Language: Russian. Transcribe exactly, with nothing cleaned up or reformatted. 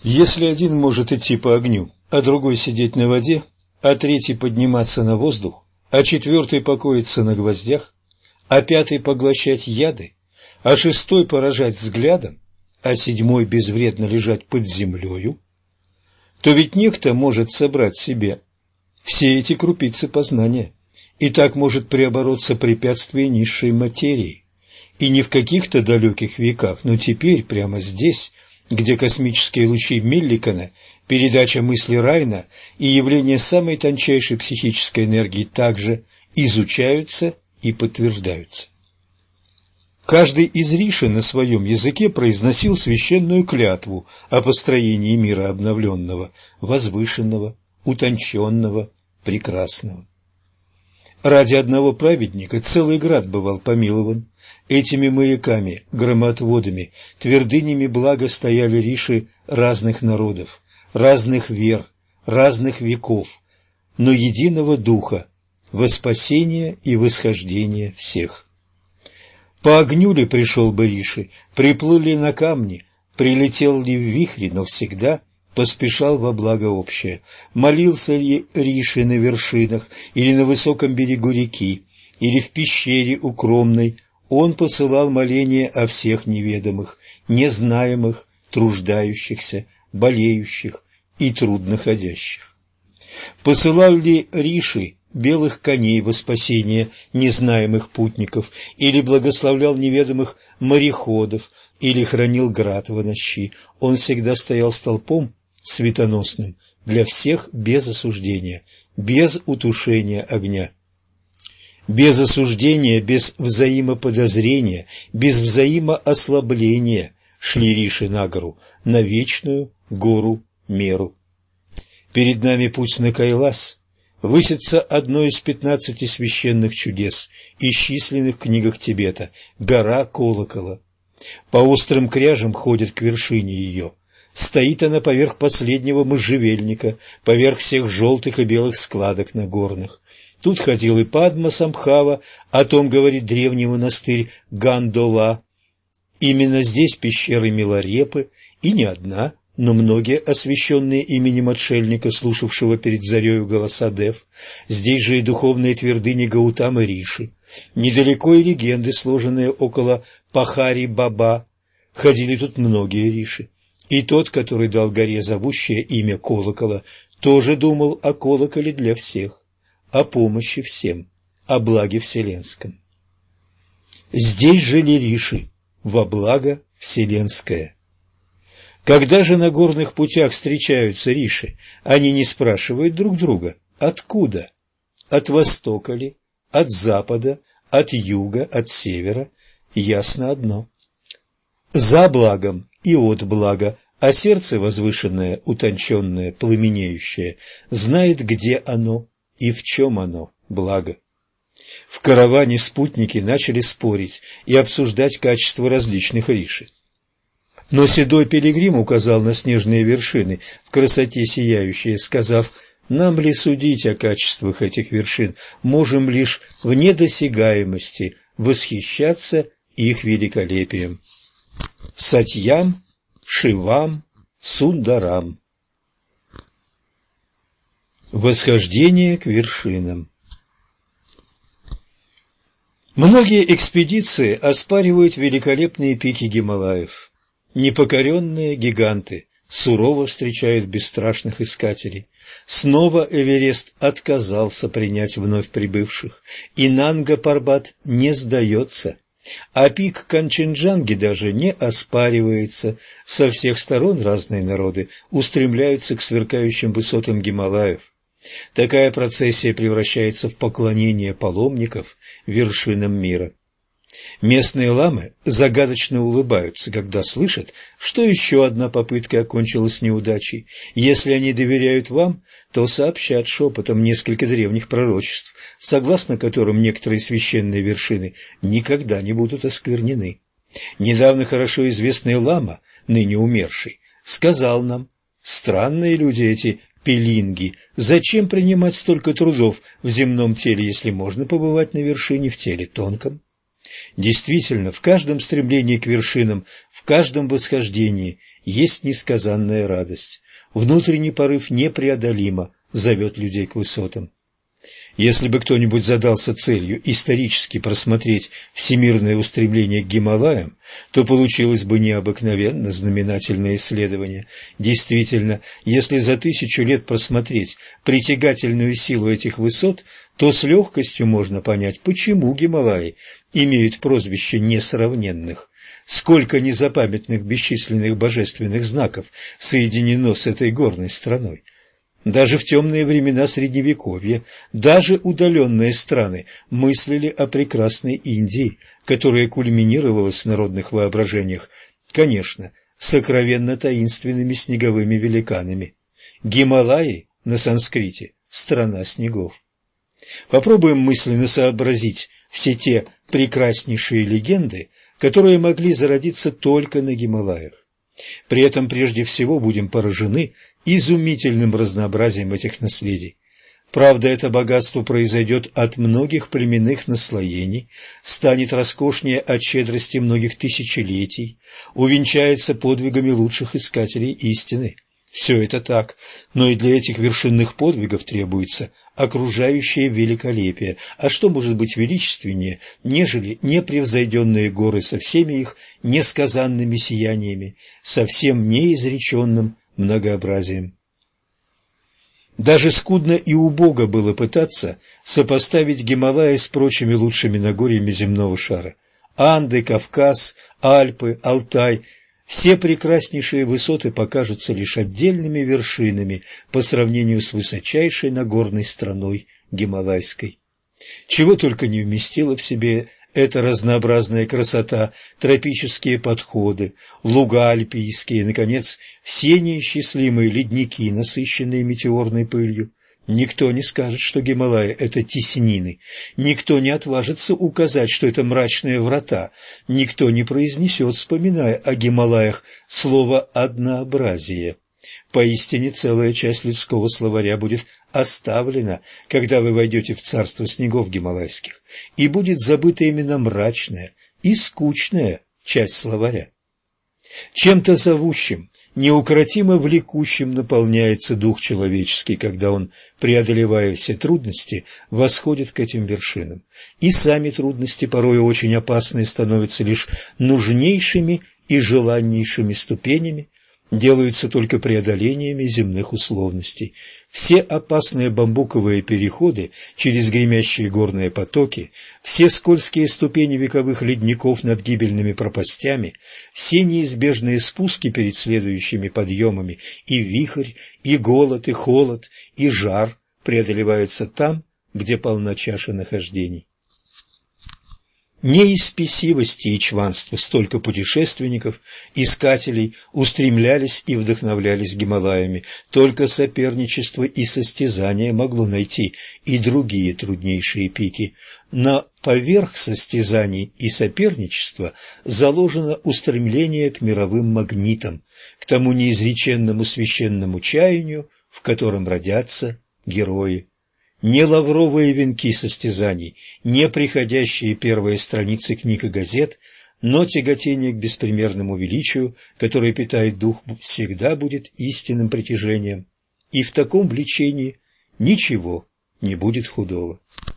Если один может идти по огню, а другой сидеть на воде, а третий подниматься на воздух, а четвертый покоиться на гвоздях, а пятый поглощать яды, а шестой поражать взглядом, а седьмой безвредно лежать под землею, то ведь некто может собрать в себе все эти крупицы познания, и так может преобороться препятствие низшей материи. И не в каких-то далеких веках, но теперь, прямо здесь, где космические лучи Милликана, передача мысли Райна и явление самой тончайшей психической энергии также изучаются и подтверждаются. Каждый из риши на своем языке произносил священную клятву о построении мира обновленного, возвышенного, утонченного, прекрасного. Ради одного праведника целый град бывал помилован. Этими маяками, громотводами, твердынями блага стояли риши разных народов, разных вер, разных веков, но единого духа, во спасение и восхождение всех. По огню ли пришел бы риши, приплыл ли на камни, прилетел ли в вихре, но всегда поспешал во благо общее. Молился ли риши на вершинах или на высоком берегу реки, или в пещере укромной, он посылал моления о всех неведомых, незнаемых, труждающихся, болеющих и трудноходящих. Посылал ли риши белых коней во спасение незнаемых путников, или благословлял неведомых мореходов, или хранил град в ночи, он всегда стоял столпом светоносным для всех без осуждения, без утушения огня. Без осуждения, без взаимоподозрения, без взаимоослабления шли риши на гору, на вечную гору Меру. Перед нами путь на Кайлас высится одно из пятнадцати священных чудес, исчисленных в книгах Тибета – гора колокола. По острым кряжам ходят к вершине ее. Стоит она поверх последнего можжевельника, поверх всех желтых и белых складок нагорных. Тут ходил и Падма Самбхава, о том говорит древний монастырь Гандола. Именно здесь пещеры Миларепы, и не одна, но многие, освященные именем отшельника, слушавшего перед зарею голоса Дев. Здесь же и духовные твердыни Гаутамы Риши. Недалеко и легенды, сложенные около Пахари-Баба. Ходили тут многие риши. И тот, который дал горе зовущее имя колокола, тоже думал о колоколе для всех, о помощи всем, о благе вселенском. Здесь жили риши во благо вселенское. Когда же на горных путях встречаются риши, они не спрашивают друг друга, откуда? От востока ли, от запада, от юга, от севера? Ясно одно. За благом и от блага, а сердце возвышенное, утонченное, пламенеющее, знает, где оно и в чем оно, благо. В караване спутники начали спорить и обсуждать качество различных риши. Но седой пилигрим указал на снежные вершины, в красоте сияющие, сказав: «Нам ли судить о качествах этих вершин? Можем лишь в недосягаемости восхищаться их великолепием». Сатьям, Шивам, Сундарам. Восхождение к вершинам. Многие экспедиции оспаривают великолепные пики Гималаев. Непокоренные гиганты сурово встречают бесстрашных искателей. Снова Эверест отказался принять вновь прибывших, и Нанга-Парбат не сдается, а пик Канченджанги даже не оспаривается. Со всех сторон разные народы устремляются к сверкающим высотам Гималаев. Такая процессия превращается в поклонение паломников вершинам мира. Местные ламы загадочно улыбаются, когда слышат, что еще одна попытка окончилась неудачей. Если они доверяют вам, то сообщат шепотом несколько древних пророчеств, согласно которым некоторые священные вершины никогда не будут осквернены. Недавно хорошо известный лама, ныне умерший, сказал нам: «Странные люди эти пелинги, зачем принимать столько трудов в земном теле, если можно побывать на вершине в теле тонком?» Действительно, в каждом стремлении к вершинам, в каждом восхождении есть несказанная радость. Внутренний порыв непреодолимо зовет людей к высотам. Если бы кто-нибудь задался целью исторически просмотреть всемирное устремление к Гималаям, то получилось бы необыкновенно знаменательное исследование. Действительно, если за тысячу лет просмотреть притягательную силу этих высот, то с легкостью можно понять, почему Гималаи имеют прозвище несравненных. Сколько незапамятных бесчисленных божественных знаков соединено с этой горной страной. Даже в темные времена Средневековья, даже удаленные страны мыслили о прекрасной Индии, которая кульминировалась в народных воображениях, конечно, сокровенно таинственными снеговыми великанами. Гималаи на санскрите – страна снегов. Попробуем мысленно сообразить все те прекраснейшие легенды, которые могли зародиться только на Гималаях. При этом прежде всего будем поражены изумительным разнообразием этих наследий. Правда, это богатство произойдет от многих племенных наслоений, станет роскошнее от щедрости многих тысячелетий, увенчается подвигами лучших искателей истины. Все это так, но и для этих вершинных подвигов требуется окружающее великолепие. А что может быть величественнее, нежели непревзойденные горы со всеми их несказанными сияниями, со всем неизреченным многообразием? Даже скудно и убого было пытаться сопоставить Гималаи с прочими лучшими нагорьями земного шара. Анды, Кавказ, Альпы, Алтай – все прекраснейшие высоты покажутся лишь отдельными вершинами по сравнению с высочайшей нагорной страной Гималайской. Чего только не вместила в себе эта разнообразная красота, тропические подходы, луга альпийские, наконец, все неисчислимые ледники, насыщенные метеорной пылью. Никто не скажет, что Гималаи – это теснины, никто не отважится указать, что это мрачные врата, никто не произнесет, вспоминая о Гималаях, слово «однообразие». Поистине целая часть людского словаря будет оставлена, когда вы войдете в царство снегов гималайских, и будет забыта именно мрачная и скучная часть словаря. Чем-то зовущим, неукротимо влекущим наполняется дух человеческий, когда он, преодолевая все трудности, восходит к этим вершинам. И сами трудности, порой очень опасные, становятся лишь нужнейшими и желаннейшими ступенями, делаются только преодолениями земных условностей. Все опасные бамбуковые переходы через гремящие горные потоки, все скользкие ступени вековых ледников над гибельными пропастями, все неизбежные спуски перед следующими подъемами, и вихрь, и голод, и холод, и жар преодолеваются там, где полна чаша нахождений. Не из спесивости и чванства столько путешественников, искателей устремлялись и вдохновлялись Гималаями, только соперничество и состязание могло найти и другие труднейшие пики. Но поверх состязаний и соперничества заложено устремление к мировым магнитам, к тому неизреченному священному чаянию, в котором родятся герои. Не лавровые венки состязаний, не приходящие первые страницы книг и газет, но тяготение к беспримерному величию, которое питает дух, всегда будет истинным притяжением, и в таком влечении ничего не будет худого.